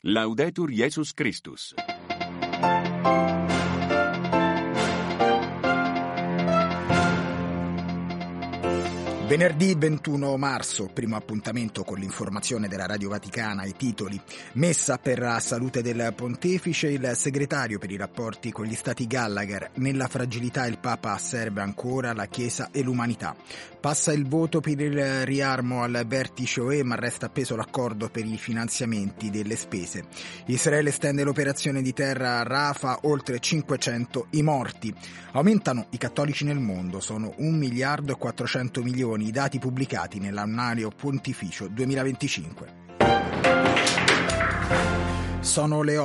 Laudetur Jesus Christus. Venerdì 21 marzo, primo appuntamento con l'informazione della Radio Vaticana. I titoli: messa per la salute del pontefice, il segretario per i rapporti con gli stati Gallagher, nella fragilità il Papa serve ancora la Chiesa e l'umanità. Passa il voto per il riarmo al vertice UE, ma resta appeso l'accordo per i finanziamenti delle spese. Israele estende l'operazione di terra a Rafah, oltre 500 i morti. Aumentano i cattolici nel mondo, sono 1 miliardo e 400 milioni i dati pubblicati nell'annuario pontificio 2025. Sono le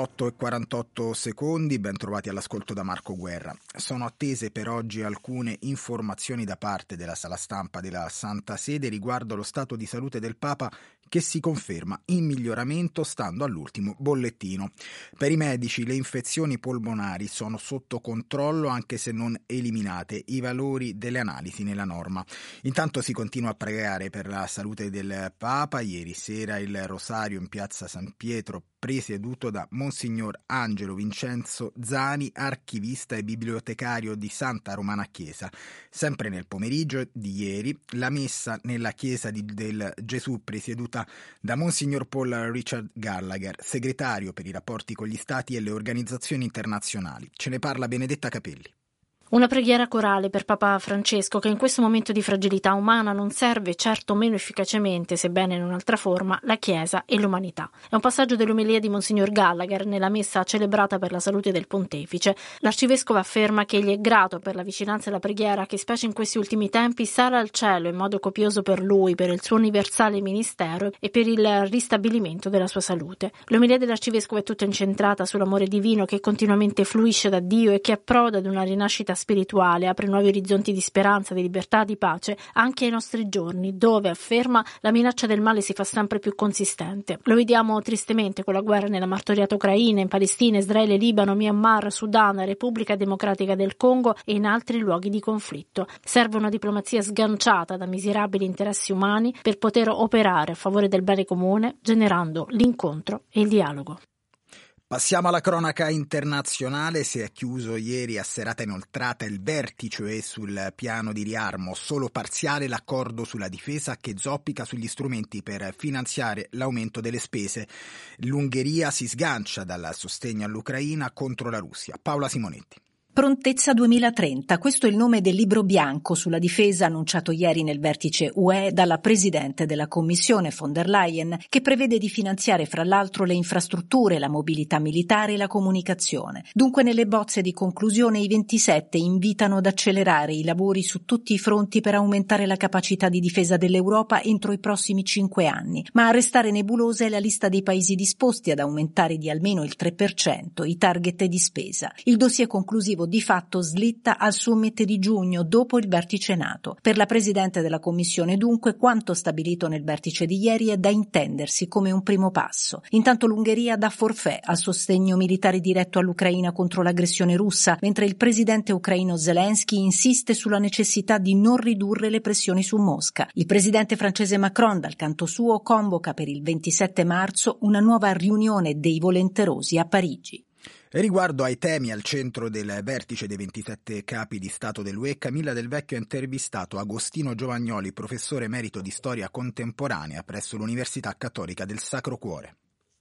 8:48, ben trovati all'ascolto da Marco Guerra. Sono attese per oggi alcune informazioni da parte della sala stampa della Santa Sede riguardo allo stato di salute del Papa, che si conferma in miglioramento stando all'ultimo bollettino. Per i medici le infezioni polmonari sono sotto controllo anche se non eliminate, i valori delle analisi nella norma. Intanto si continua a pregare per la salute del Papa. Ieri sera il rosario in piazza San Pietro, presieduto da Monsignor Angelo Vincenzo Zani, archivista e bibliotecario di Santa Romana Chiesa. Sempre nel pomeriggio di ieri la messa nella chiesa del Gesù, presieduta da Monsignor Paul Richard Gallagher, segretario per i rapporti con gli stati e le organizzazioni internazionali. Ce ne parla Benedetta Capelli. Una preghiera corale per Papa Francesco, che in questo momento di fragilità umana non serve certo meno efficacemente, sebbene in un'altra forma, la Chiesa e l'umanità. È un passaggio dell'omelia di Monsignor Gallagher nella messa celebrata per la salute del pontefice. L'arcivescovo afferma che egli è grato per la vicinanza e la preghiera che, specie in questi ultimi tempi, sale al cielo in modo copioso per lui, per il suo universale ministero e per il ristabilimento della sua salute. L'omelia dell'arcivescovo è tutta incentrata sull'amore divino che continuamente fluisce da Dio e che approda ad una rinascita spirituale, apre nuovi orizzonti di speranza, di libertà, di pace anche ai nostri giorni, dove, afferma, la minaccia del male si fa sempre più consistente. Lo vediamo tristemente con la guerra nella martoriata Ucraina, in Palestina, Israele, Libano, Myanmar, Sudan, Repubblica Democratica del Congo e in altri luoghi di conflitto. Serve una diplomazia sganciata da miserabili interessi umani per poter operare a favore del bene comune, generando l'incontro e il dialogo. Passiamo alla cronaca internazionale. Si è chiuso ieri a serata inoltrata il vertice sul piano di riarmo, solo parziale l'accordo sulla difesa che zoppica sugli strumenti per finanziare l'aumento delle spese. L'Ungheria si sgancia dal sostegno all'Ucraina contro la Russia. Paola Simonetti. Prontezza 2030, questo è il nome del libro bianco sulla difesa annunciato ieri nel vertice UE dalla Presidente della Commissione von der Leyen, che prevede di finanziare fra l'altro le infrastrutture, la mobilità militare e la comunicazione. Dunque nelle bozze di conclusione i 27 invitano ad accelerare i lavori su tutti i fronti per aumentare la capacità di difesa dell'Europa entro i prossimi 5 anni, ma a restare nebulosa è la lista dei paesi disposti ad aumentare di almeno il 3% i target di spesa. Il dossier conclusivo di fatto slitta al summit di giugno dopo il vertice NATO. Per la Presidente della Commissione dunque quanto stabilito nel vertice di ieri è da intendersi come un primo passo. Intanto l'Ungheria dà forfait al sostegno militare diretto all'Ucraina contro l'aggressione russa, mentre il presidente ucraino Zelensky insiste sulla necessità di non ridurre le pressioni su Mosca. Il presidente francese Macron dal canto suo convoca per il 27 marzo una nuova riunione dei volenterosi a Parigi. Riguardo ai temi al centro del vertice dei 27 capi di Stato dell'UE, Camilla Del Vecchio ha intervistato Agostino Giovagnoli, professore emerito di storia contemporanea presso l'Università Cattolica del Sacro Cuore.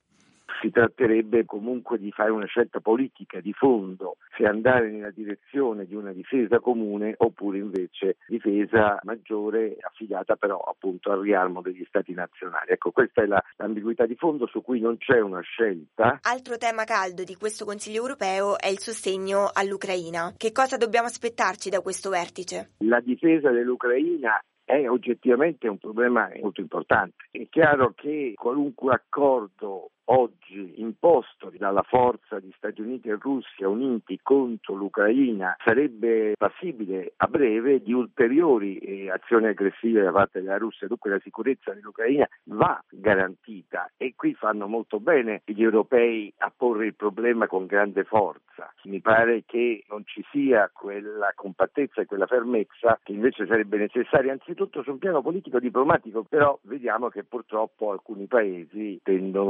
Si tratterebbe comunque di fare una scelta politica di fondo, se andare nella direzione di una difesa comune oppure invece difesa maggiore affidata però appunto al riarmo degli stati nazionali. Ecco, questa è l'ambiguità di fondo su cui non c'è una scelta. Altro tema caldo di questo Consiglio europeo è il sostegno all'Ucraina. Che cosa dobbiamo aspettarci da questo vertice? La difesa dell'Ucraina è oggettivamente un problema molto importante. È chiaro che qualunque accordo oggi imposto dalla forza di Stati Uniti e Russia uniti contro l'Ucraina sarebbe passibile a breve di ulteriori azioni aggressive da parte della Russia. Dunque la sicurezza dell'Ucraina va garantita e qui fanno molto bene gli europei a porre il problema con grande forza. Mi pare che non ci sia quella compattezza e quella fermezza che invece sarebbe necessaria anzitutto su un piano politico diplomatico, però vediamo che purtroppo alcuni paesi tendono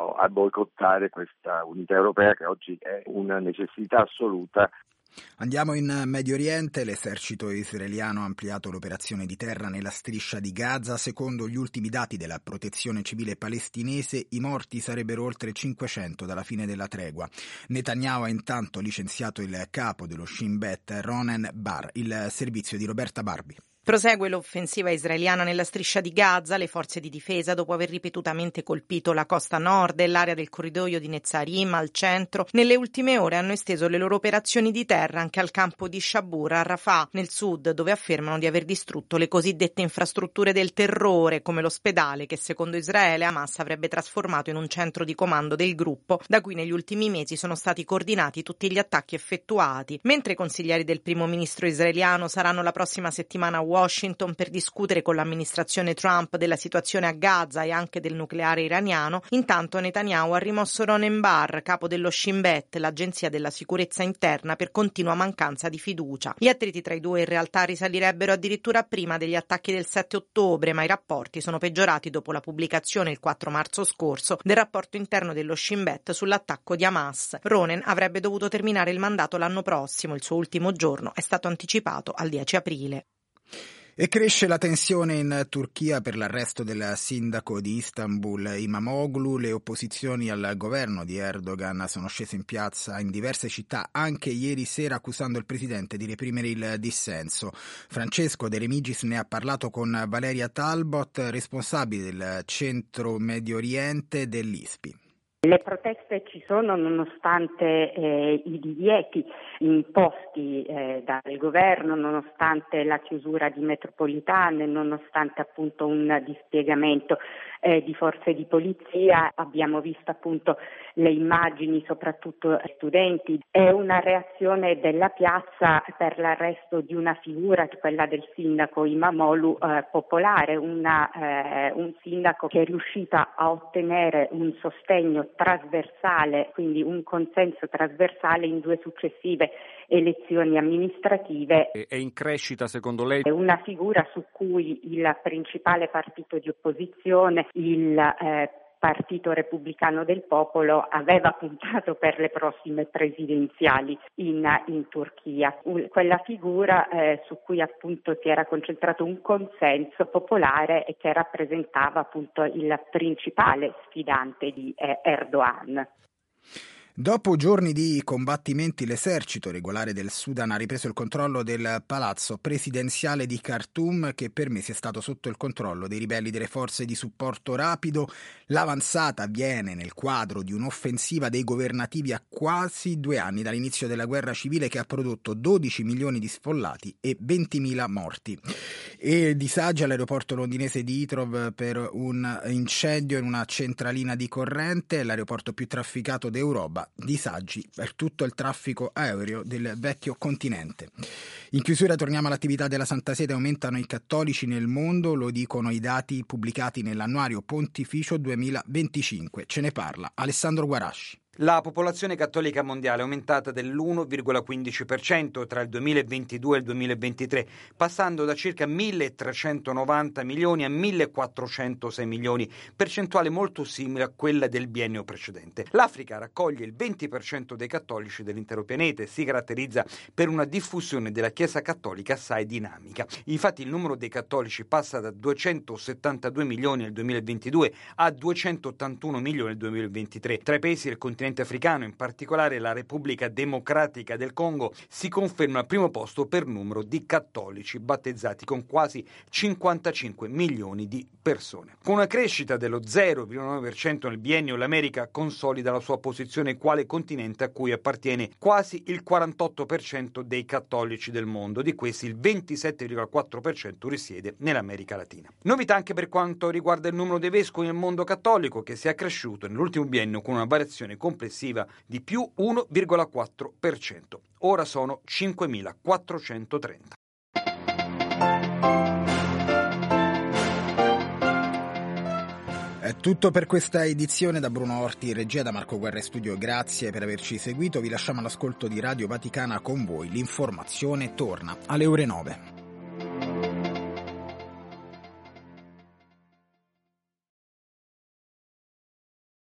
continuino a boicottare questa unità europea che oggi è una necessità assoluta. Andiamo in Medio Oriente. L'esercito israeliano ha ampliato l'operazione di terra nella striscia di Gaza. Secondo gli ultimi dati della protezione civile palestinese, i morti sarebbero oltre 500 dalla fine della tregua. Netanyahu ha intanto licenziato il capo dello Shin Bet, Ronen Bar. Il servizio di Roberta Barbi. Prosegue l'offensiva israeliana nella striscia di Gaza. Le forze di difesa, dopo aver ripetutamente colpito la costa nord e l'area del corridoio di Netzarim al centro, nelle ultime ore hanno esteso le loro operazioni di terra anche al campo di Shabur a Rafah, nel sud, dove affermano di aver distrutto le cosiddette infrastrutture del terrore, come l'ospedale che secondo Israele Hamas avrebbe trasformato in un centro di comando del gruppo, da cui negli ultimi mesi sono stati coordinati tutti gli attacchi effettuati. Mentre i consiglieri del primo ministro israeliano saranno la prossima settimana a Washington per discutere con l'amministrazione Trump della situazione a Gaza e anche del nucleare iraniano, intanto Netanyahu ha rimosso Ronen Bar, capo dello Shin Bet, l'agenzia della sicurezza interna, per continua mancanza di fiducia. Gli attriti tra i due in realtà risalirebbero addirittura prima degli attacchi del 7 ottobre, ma i rapporti sono peggiorati dopo la pubblicazione il 4 marzo scorso del rapporto interno dello Shin Bet sull'attacco di Hamas. Ronen avrebbe dovuto terminare il mandato l'anno prossimo, il suo ultimo giorno è stato anticipato al 10 aprile. E cresce la tensione in Turchia per l'arresto del sindaco di Istanbul, Imamoglu. Le opposizioni al governo di Erdogan sono scese in piazza in diverse città anche ieri sera, accusando il presidente di reprimere il dissenso. Francesco De Remigis ne ha parlato con Valeria Talbot, responsabile del centro Medio Oriente dell'ISPI. Le proteste ci sono nonostante i divieti imposti dal governo, nonostante la chiusura di metropolitane, nonostante appunto un dispiegamento di forze di polizia. Abbiamo visto appunto le immagini, soprattutto studenti. È una reazione della piazza per l'arresto di una figura, quella del sindaco Imamoglu, popolare, un sindaco che è riuscita a ottenere un sostegno trasversale, quindi un consenso trasversale in due successive elezioni amministrative. È in crescita secondo lei? È una figura su cui il principale partito di opposizione, il Partito Repubblicano del Popolo, aveva puntato per le prossime presidenziali in Turchia. Quella figura su cui appunto si era concentrato un consenso popolare e che rappresentava appunto il principale sfidante di Erdogan. Dopo giorni di combattimenti, l'esercito regolare del Sudan ha ripreso il controllo del palazzo presidenziale di Khartoum, che per mesi è stato sotto il controllo dei ribelli delle forze di supporto rapido. L'avanzata avviene nel quadro di un'offensiva dei governativi a quasi 2 anni dall'inizio della guerra civile, che ha prodotto 12 milioni di sfollati e 20.000 morti. E disagi all'aeroporto londinese di Heathrow per un incendio in una centralina di corrente, l'aeroporto più trafficato d'Europa. Disagi per tutto il traffico aereo del vecchio continente. In chiusura torniamo all'attività della Santa Sede. Aumentano i cattolici nel mondo, lo dicono i dati pubblicati nell'annuario Pontificio 2025. Ce ne parla Alessandro Guarasci. La popolazione cattolica mondiale è aumentata dell'1,15% tra il 2022 e il 2023, passando da circa 1.390 milioni a 1.406 milioni, percentuale molto simile a quella del biennio precedente. L'Africa raccoglie il 20% dei cattolici dell'intero pianeta e si caratterizza per una diffusione della Chiesa cattolica assai dinamica. Infatti il numero dei cattolici passa da 272 milioni nel 2022 a 281 milioni nel 2023. Tra i paesi del continente africano, in particolare la Repubblica Democratica del Congo, si conferma al primo posto per numero di cattolici battezzati, con quasi 55 milioni di persone. Con una crescita dello 0,9% nel biennio, l'America consolida la sua posizione quale continente a cui appartiene quasi il 48% dei cattolici del mondo. Di questi il 27,4% risiede nell'America Latina. Novità anche per quanto riguarda il numero dei vescovi nel mondo cattolico, che si è accresciuto nell'ultimo biennio con una variazione complessiva di più 1,4%. Ora sono 5.430. È tutto per questa edizione. Da Bruno Orti, regia, da Marco Guerra in studio. Grazie per averci seguito. Vi lasciamo all'ascolto di Radio Vaticana con voi. L'informazione torna alle ore 9.